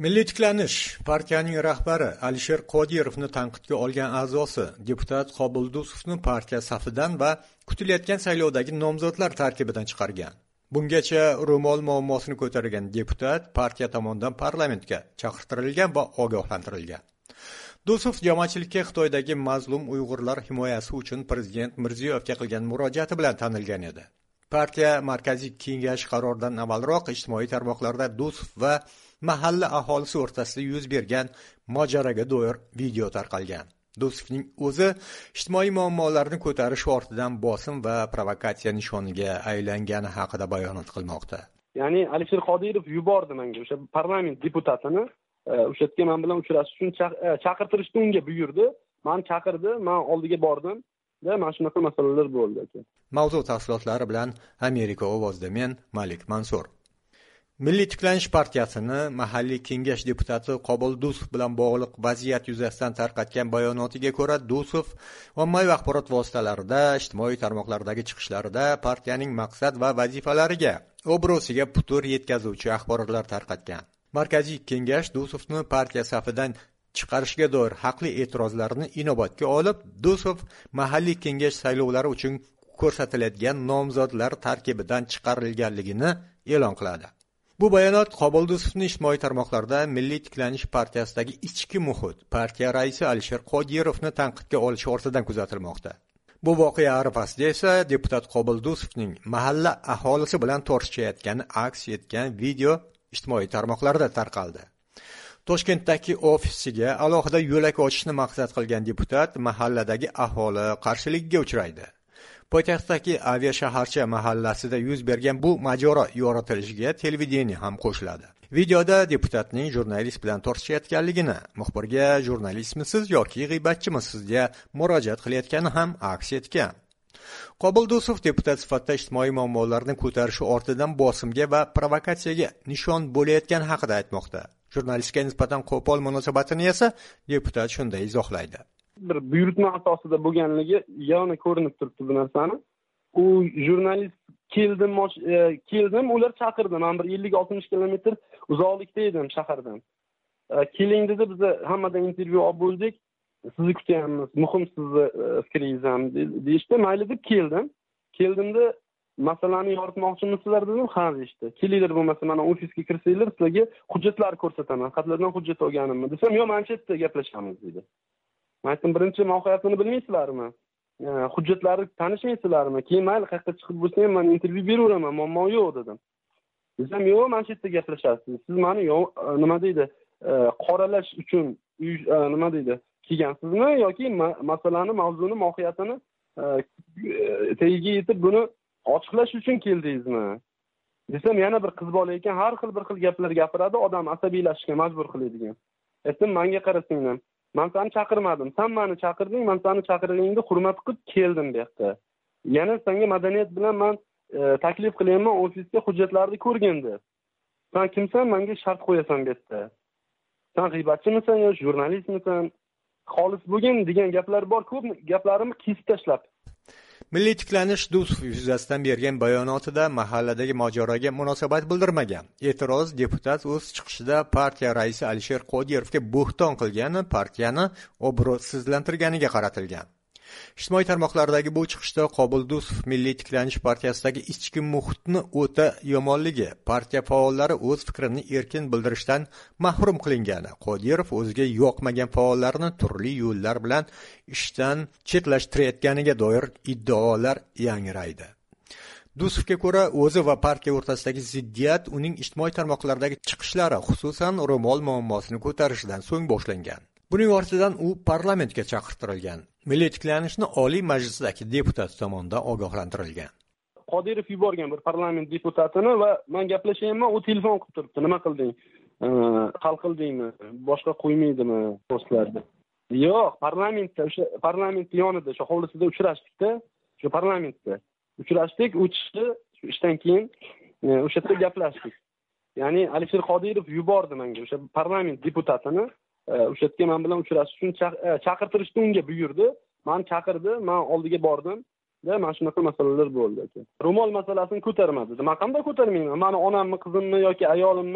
Milliy tiklanish partiyaning rahbari Alisher Qodirovni tanqidga olgan a'zosi deputat Qobuldusovni partiya safidan va kutilayotgan saylovdagi nomzodlar tarkibidan chiqargan. Bungacha ro'mol muammosini ko'targan deputat partiya tomonidan parlamentga chaqirtirilgan va ogohlantirilgan. Dusov jamoatchilikka Xitoydagi mazlum Uyg'urlar himoyasi uchun prezident Mirziyoyevga qilgan murojaati bilan tanilgan edi. Partiya markaziy kengash qaroridan avvalroq ijtimoiy tarmoqlarda Dusov va mahalla aholisi o'rtasida yuz bergan mojaroga doir video tarqalgan. Dusovning o'zi ijtimoiy muammolarni ko'tarish ortidan bosim va provokatsiya nishoniga aylangani haqida bayonot qilmoqda. Ya'ni Alisher Qodirov yubordi menga o'sha parlament deputatini o'sha yerga men bilan uchrashish uchun chaqirtirishni unga buyurdi. Men chaqirdi, men oldiga bordim. Mana shunaqa masalalar bo'ldi aka. Mavzu tafsilotlari bilan Amerika ovozida men Malik Mansur. Milliy tiklanish partiyasini mahalliy kengash deputati Qobuldusov bilan bog'liq vaziyat yuzasidan tarqatgan bayonotiga ko'ra, Dusov ommaviy axborot vositalarida, ijtimoiy tarmoqlardagi chiqishlarida partiyaning maqsad va vazifalariga, obro'siga putur yetkazuvchi axborotlar tarqatgan. Markaziy kengash Dusovni partiya safidan chiqarishga doir haqli e'tirozlarni inobatga olib, Dusov mahalliy kengash saylovlari uchun ko'rsatiladigan nomzodlar tarkibidan chiqarilganligini e'lon qiladi. Bu bayonot Qobuldusovning ijtimoiy tarmoqlarda Milliy tiklanish partiyasidagi ichki muhit partiya raisi Alisher Qodirovni tanqidga olishi ortidan kuzatilmoqda. Bu voqea arafasida esa deputat Qobuldusovning mahalla aholisi bilan tortishayotgani aks etgan video ijtimoiy tarmoqlarda tarqaldi. Toshkentdagi ofisiga alohida yo'lak ochishni maqsad qilgan deputat mahalladagi aholi qarshiligiga uchraydi. Poytaxtdagi Aviashaharcha mahallasida yuz bergan bu mojaro yoritilishiga televideniye ham qo'shiladi. Videoda deputatning jurnalist bilan tortishayotganligini, muxbirga jurnalistmisiz yoki g'iybatchimisiz deya murojaat qilayotgani ham aks etgan. Qobuldusov deputat sifatida ijtimoiy muammolarni ko'tarishi ortidan bosimga va provokatsiyaga nishon bo'layotgani haqida aytmoqda. Jurnalistga nisbatan qo'pol munosabatini esa deputat shunday izohlaydi. Bir buyurtma asosida bo'lganligi yana ko'rinib turibdi bu narsani. U jurnalist keldim, ular chaqirdi. Men bir 50-60 kilometr uzoqlikda edim shahardan. Keling dedi, biz hammadan intervyu olib bo'ldik. Sizni kutyapmiz, muhim sizni fikringiz ham deyishdi. Mayli deb keldim. Keldimda masalani yoritmoqchimisizlar dedim. Ha deyishdi. Kelinglar bo'lmasa mana ofisga kirsanglar, sizlarga hujjatlar ko'rsataman. Xatlardan hujjat olganimni desam, "Yo'q, mana shu yerda gaplashamiz" dedi. Men aytdim, birinchi mohiyatini bilmaysizlarmi? Hujjatlarni tanishmaysizlarmi? Keyin mayli qayerda chiqib bo'lsa ham men intervyu beraveraman, muammo yo'q dedim. Desam, "Yo'q, mana shu yerda gaplashasiz. Siz meni nima deydi, qoralash uchun nima deydi, kelgansizmi yoki masalani, mavzuni, mohiyatini tagiga yetib buni ochiqlash uchun keldingizmi?" Desam, yana bir qiz bola ekan, har xil bir xil gaplar gapiradi, odam asabiylashishga majbur qiladigan. Aytdim, "Menga qarasinglar. Men seni chaqirmadim. Sen meni chaqirding, men seni chaqirganingda hurmat qilib keldim bu yerga. Yana senga madaniyat bilan men taklif qilyapman, ofisga hujjatlarni ko'rgin deb. Sen kimsan, menga shart qo'yasan bu yerda? Sen g'iybatchimisan yo jurnalistmisan? Xolis bo'lgin" degan gaplar bor. Ko'p gaplarimni kesib tashlab. Milliy tiklanish Dusov yuzasidan bergan bayonotida mahalladagi mojaroga munosabat bildirmagan. E'tiroz deputat o'z chiqishida partiya raisi Alisher Qodirovga bo'hton qilgani partiyani obro'sizlantirganiga qaratilgan. Ijtimoiy tarmoqlardagi bu chiqishda Qobuldusov Milliy tiklanish partiyasidagi ichki muhitni o'ta yomonligi, partiya faollari o'z fikrini erkin bildirishdan mahrum qilingani, Qodirov o'ziga yoqmagan faollarni turli yo'llar bilan ishdan chetlashtirayotganiga doir iddaolar yangraydi. Dusovga ko'ra, o'zi va partiya o'rtasidagi ziddiyat uning ijtimoiy tarmoqlardagi chiqishlari, xususan ro'mol muammosini ko'tarishidan so'ng boshlangan. Buning ortidan u parlamentga chaqirtirilgan. Milliy tiklanishni Oliy Majlisdagi deputat tomonidan ogohlantirilgan. Qodirov yuborgan bir parlament deputatini va men gaplashyapman, u telefon qilib turibdi. "Nima qilding? Hal qildingmi? Boshqa qo'ymaydimi postlarda?" Yo'q, parlamentda, o'sha parlament yonida, o'sha hovlisida uchrashdik-da. O'sha parlamentda uchrashdik, u chiqdi, shu ishdan keyin o'sha yerda gaplashdik. Ya'ni Alisher Qodirov yubordi menga o'sha parlament deputatini o'sha yerga men bilan uchrashish uchun chaqirtirishni unga buyurdi. Men chaqirdi, men oldiga bordim. Mana shunaqa masalalar bo'ldi aka. Ro'mol masalasini ko'tarmadi. Men qanday ko'tarmayman? Meni onamni, qizimni yoki ayolimni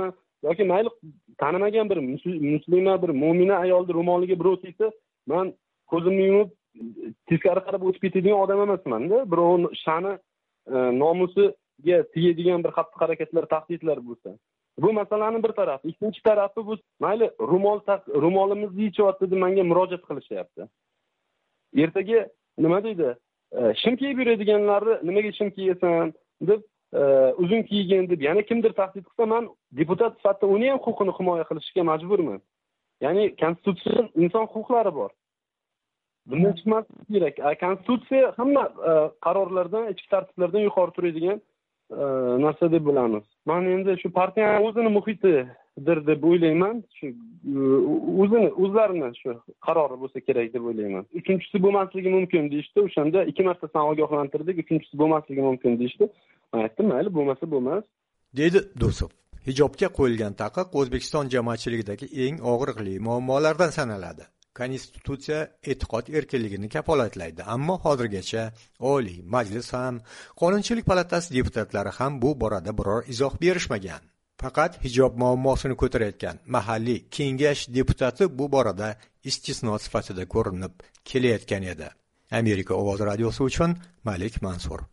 yoki mayli tanimagan bir muslima bir mo'mina ayolni ro'moliga birov tegsa, men ko'zimni yumib teskari qarab o'tib ketadigan odam emasman-da. Birovning sha'ni, nomusiga tegadigan bir xatti-harakatlar, tahdidlar bo'lsa. Bu masalaning bir tarafi. Ikkinchi tarafi bu mayli ro'molimizni yechyapti deb menga murojaat qilishyapti. Ertaga nima deydi? Shim kiyib yuradiganlarni nimaga shim kiyasan deb uzun kiygan deb yana kimdir tahdid qilsa, men deputat sifatida uni ham huquqini himoya qilishga majburman. Ya'ni konstitutsiya inson huquqlari bor. Bundan chiqmaslik kerak. Konstitutsiya hamma qarorlardan, ichki tartiblardan yuqori turadigan narsa deb bilamiz. Men endi shu partiyaning o'zini muhitidir deb o'ylayman. Shu o'zlarini shu qarori bo'lsa kerak deb o'ylayman. Uchinchisi bo'lmasligi mumkin deyishdi. O'shanda 2 marta san ogohlantirdik, uchinchisi bo'lmasligi mumkin deyishdi. Men aytdim, mayli, bo'lmasa bo'lmas. Dedi Do'sov. Hijobga qo'yilgan taqiq O'zbekiston jamoatchiligidagi eng og'riqli muammolardan sanaladi. Konstitutsiya e'tiqod erkinligini kafolatlaydi, ammo hozirgacha Oliy Majlis ham, Qonunchilik palatasi deputatlari ham bu borada biror izoh berishmagan. Faqat hijob muammosini ko'tarayotgan mahalliy kengash deputati bu borada istisno sifatida ko'rinib kelayotgan edi. Amerika ovozi radiosi uchun Malik Mansur.